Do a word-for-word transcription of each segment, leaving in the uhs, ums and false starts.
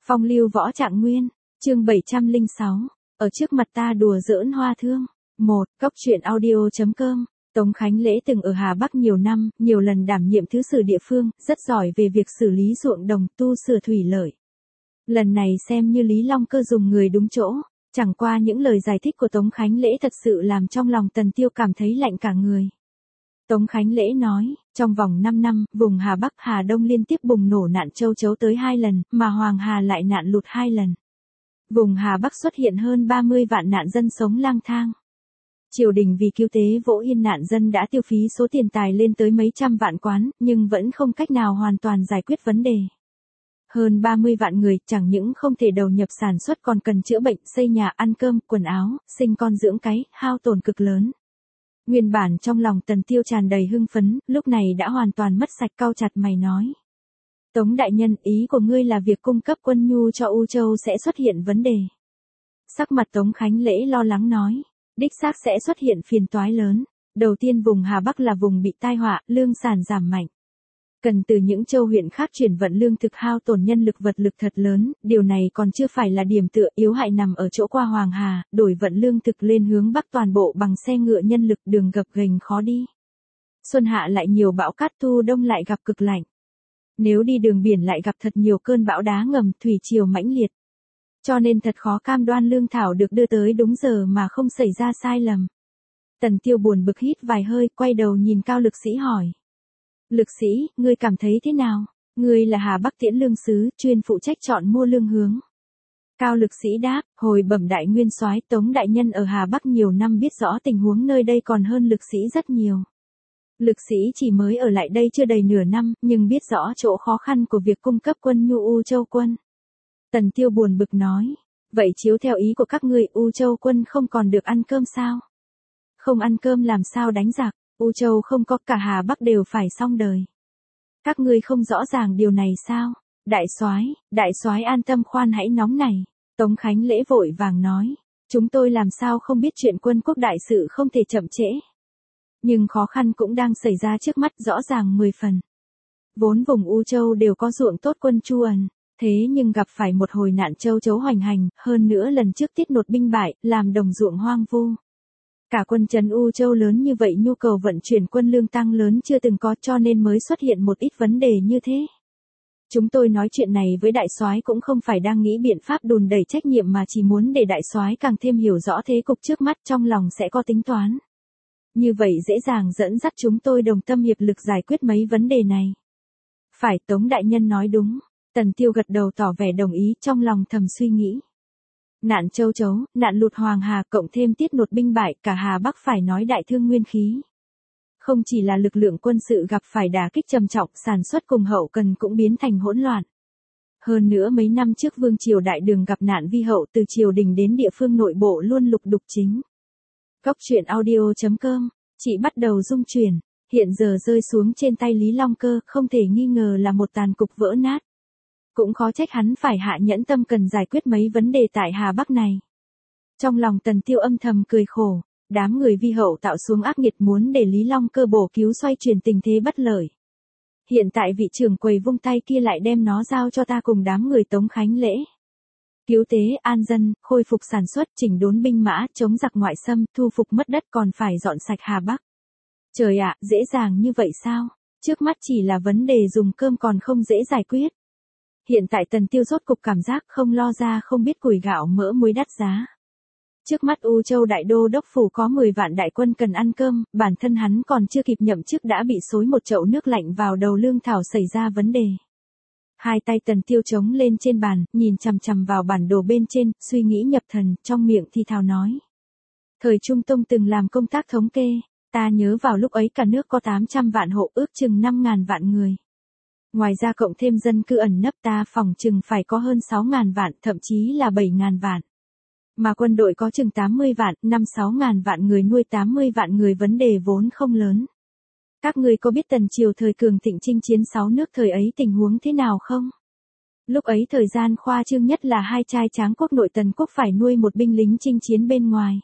Phong lưu võ trạng nguyên, chương bảy trăm lẻ sáu, ở trước mặt ta đùa giỡn hoa thương. một. Cốc truyện audio.com. Tống Khánh Lễ từng ở Hà Bắc nhiều năm, nhiều lần đảm nhiệm thứ sử địa phương, rất giỏi về việc xử lý ruộng đồng, tu sửa thủy lợi. Lần này xem như Lý Long Cơ dùng người đúng chỗ, chẳng qua những lời giải thích của Tống Khánh Lễ thật sự làm trong lòng Tần Tiêu cảm thấy lạnh cả người. Tống Khánh Lễ nói, trong vòng năm năm, vùng Hà Bắc Hà Đông liên tiếp bùng nổ nạn châu chấu tới hai lần, mà Hoàng Hà lại nạn lụt hai lần. Vùng Hà Bắc xuất hiện hơn ba mươi vạn nạn dân sống lang thang. Triều đình vì cứu tế vỗ yên nạn dân đã tiêu phí số tiền tài lên tới mấy trăm vạn quán, nhưng vẫn không cách nào hoàn toàn giải quyết vấn đề. Hơn ba mươi vạn người chẳng những không thể đầu nhập sản xuất còn cần chữa bệnh, xây nhà, ăn cơm, quần áo, sinh con dưỡng cái, hao tổn cực lớn. Nguyên bản trong lòng Tần Tiêu tràn đầy hưng phấn, lúc này đã hoàn toàn mất sạch, cau chặt mày nói. Tống đại nhân, ý của ngươi là việc cung cấp quân nhu cho U Châu sẽ xuất hiện vấn đề. Sắc mặt Tống Khánh Lễ lo lắng nói, đích xác sẽ xuất hiện phiền toái lớn. Đầu tiên vùng Hà Bắc là vùng bị tai họa, lương sản giảm mạnh. Cần từ những châu huyện khác chuyển vận lương thực, hao tổn nhân lực vật lực thật lớn, điều này còn chưa phải là điểm tựa, yếu hại nằm ở chỗ qua Hoàng Hà, đổi vận lương thực lên hướng Bắc toàn bộ bằng xe ngựa, nhân lực đường gập ghềnh khó đi. Xuân hạ lại nhiều bão cát, thu đông lại gặp cực lạnh. Nếu đi đường biển lại gặp thật nhiều cơn bão đá ngầm, thủy triều mãnh liệt. Cho nên thật khó cam đoan lương thảo được đưa tới đúng giờ mà không xảy ra sai lầm. Tần Tiêu buồn bực hít vài hơi, quay đầu nhìn Cao Lực Sĩ hỏi. Lực Sĩ, ngươi cảm thấy thế nào? Ngươi là Hà Bắc Tiễn Lương Sứ, chuyên phụ trách chọn mua lương hướng. Cao Lực Sĩ đáp, hồi bẩm đại nguyên soái, Tống đại nhân ở Hà Bắc nhiều năm biết rõ tình huống nơi đây còn hơn Lực Sĩ rất nhiều. Lực Sĩ chỉ mới ở lại đây chưa đầy nửa năm, nhưng biết rõ chỗ khó khăn của việc cung cấp quân nhu U Châu quân. Tần Tiêu buồn bực nói, vậy chiếu theo ý của các ngươi, U Châu quân không còn được ăn cơm sao? Không ăn cơm làm sao đánh giặc? U Châu không có, cả Hà Bắc đều phải xong đời. Các ngươi không rõ ràng điều này sao? Đại soái, đại soái an tâm, khoan hãy nóng này. Tống Khánh Lễ vội vàng nói, chúng tôi làm sao không biết chuyện quân quốc đại sự không thể chậm trễ. Nhưng khó khăn cũng đang xảy ra trước mắt, rõ ràng mười phần. Vốn vùng U Châu đều có ruộng tốt, quân chu ẩn, thế nhưng gặp phải một hồi nạn châu chấu hoành hành, hơn nữa lần trước tiết nột binh bại, làm đồng ruộng hoang vu. Cả quân trấn U Châu lớn như vậy, nhu cầu vận chuyển quân lương tăng lớn chưa từng có, cho nên mới xuất hiện một ít vấn đề như thế. Chúng tôi nói chuyện này với đại soái cũng không phải đang nghĩ biện pháp đùn đẩy trách nhiệm, mà chỉ muốn để đại soái càng thêm hiểu rõ thế cục trước mắt, trong lòng sẽ có tính toán. Như vậy dễ dàng dẫn dắt chúng tôi đồng tâm hiệp lực giải quyết mấy vấn đề này. Phải, Tống đại nhân nói đúng. Tần Tiêu gật đầu tỏ vẻ đồng ý, trong lòng thầm suy nghĩ. Nạn châu chấu, nạn lụt Hoàng Hà, cộng thêm tiết nột binh bại, cả Hà Bắc phải nói đại thương nguyên khí. Không chỉ là lực lượng quân sự gặp phải đả kích trầm trọng, sản xuất cùng hậu cần cũng biến thành hỗn loạn. Hơn nữa mấy năm trước Vương triều Đại Đường gặp nạn vi hậu, từ triều đình đến địa phương nội bộ luôn lục đục chính. Cốc truyện audio.com, chị bắt đầu rung chuyển, hiện giờ rơi xuống trên tay Lý Long Cơ, không thể nghi ngờ là một tàn cục vỡ nát. Cũng khó trách hắn phải hạ nhẫn tâm cần giải quyết mấy vấn đề tại Hà Bắc này. Trong lòng Tần Tiêu âm thầm cười khổ, đám người vi hậu tạo xuống ác nghiệt muốn để Lý Long Cơ bổ cứu xoay chuyển tình thế bất lợi. Hiện tại vị trưởng quầy vung tay kia lại đem nó giao cho ta cùng đám người Tống Khánh Lễ. Cứu tế, an dân, khôi phục sản xuất, chỉnh đốn binh mã, chống giặc ngoại xâm, thu phục mất đất, còn phải dọn sạch Hà Bắc. Trời ạ, dễ dàng như vậy sao? Trước mắt chỉ là vấn đề dùng cơm còn không dễ giải quyết. Hiện tại Tần Tiêu rốt cục cảm giác không lo ra không biết củi gạo mỡ muối đắt giá. Trước mắt U Châu đại đô đốc phủ có mười vạn đại quân cần ăn cơm, bản thân hắn còn chưa kịp nhậm chức đã bị xối một chậu nước lạnh vào đầu, lương thảo xảy ra vấn đề. Hai tay Tần Tiêu chống lên trên bàn, nhìn chằm chằm vào bản đồ bên trên, suy nghĩ nhập thần, trong miệng thì thào nói. Thời Trung Tông từng làm công tác thống kê, ta nhớ vào lúc ấy cả nước có tám trăm vạn hộ, ước chừng năm ngàn vạn người. Ngoài ra cộng thêm dân cư ẩn nấp, ta phòng chừng phải có hơn sáu ngàn vạn, thậm chí là bảy ngàn vạn. Mà quân đội có chừng tám mươi vạn, năm sáu ngàn vạn người nuôi tám mươi vạn người, vấn đề vốn không lớn. Các ngươi có biết Tần triều thời cường thịnh chinh chiến sáu nước thời ấy tình huống thế nào không? Lúc ấy thời gian khoa trương nhất là hai trai tráng quốc nội Tần quốc phải nuôi một binh lính chinh chiến bên ngoài.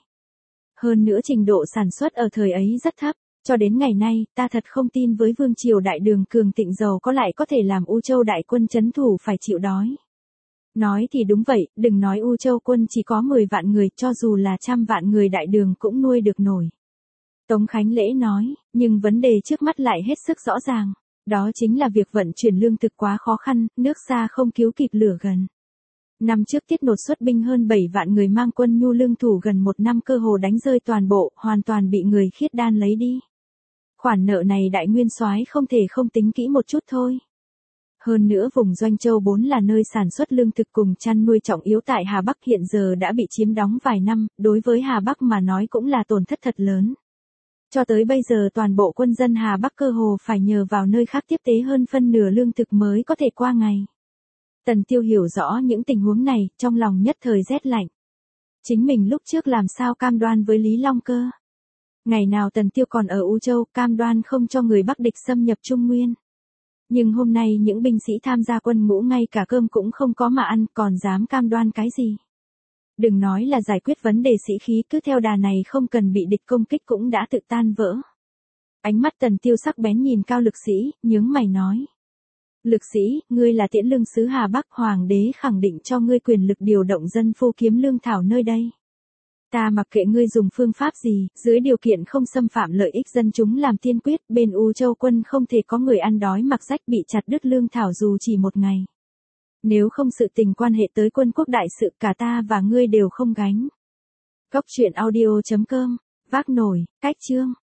Hơn nữa trình độ sản xuất ở thời ấy rất thấp. Cho đến ngày nay, ta thật không tin với Vương triều Đại Đường cường thịnh giàu có lại có thể làm U Châu đại quân trấn thủ phải chịu đói. Nói thì đúng vậy, đừng nói U Châu quân chỉ có mười vạn người, cho dù là trăm vạn người đại đường cũng nuôi được nổi. Tống Khánh Lễ nói, nhưng vấn đề trước mắt lại hết sức rõ ràng. Đó chính là việc vận chuyển lương thực quá khó khăn, nước xa không cứu kịp lửa gần. Năm trước Tiết Nột xuất binh hơn bảy vạn người mang quân nhu lương thủ gần một năm cơ hồ đánh rơi toàn bộ, hoàn toàn bị người Khiết Đan lấy đi. Khoản nợ này Đại Nguyên Soái không thể không tính kỹ một chút thôi. Hơn nữa vùng Doanh Châu vốn là nơi sản xuất lương thực cùng chăn nuôi trọng yếu tại Hà Bắc hiện giờ đã bị chiếm đóng vài năm, đối với Hà Bắc mà nói cũng là tổn thất thật lớn. Cho tới bây giờ toàn bộ quân dân Hà Bắc cơ hồ phải nhờ vào nơi khác tiếp tế hơn phân nửa lương thực mới có thể qua ngày. Tần Tiêu hiểu rõ những tình huống này, trong lòng nhất thời rét lạnh. Chính mình lúc trước làm sao cam đoan với Lý Long Cơ. Ngày nào Tần Tiêu còn ở U Châu cam đoan không cho người Bắc địch xâm nhập Trung Nguyên. Nhưng hôm nay những binh sĩ tham gia quân ngũ ngay cả cơm cũng không có mà ăn, còn dám cam đoan cái gì. Đừng nói là giải quyết vấn đề sĩ khí, cứ theo đà này không cần bị địch công kích cũng đã tự tan vỡ. Ánh mắt Tần Tiêu sắc bén nhìn Cao Lực Sĩ, nhướng mày nói. Lực Sĩ, ngươi là Tiễn Lương sứ Hà Bắc, hoàng đế khẳng định cho ngươi quyền lực điều động dân phu kiếm lương thảo nơi đây. Ta mặc kệ ngươi dùng phương pháp gì, dưới điều kiện không xâm phạm lợi ích dân chúng làm tiên quyết, bên U Châu quân không thể có người ăn đói mặc rách bị chặt đứt lương thảo dù chỉ một ngày. Nếu không sự tình quan hệ tới quân quốc đại sự, cả ta và ngươi đều không gánh. Cốc truyện audio chấm com, vác nổi, cách chương.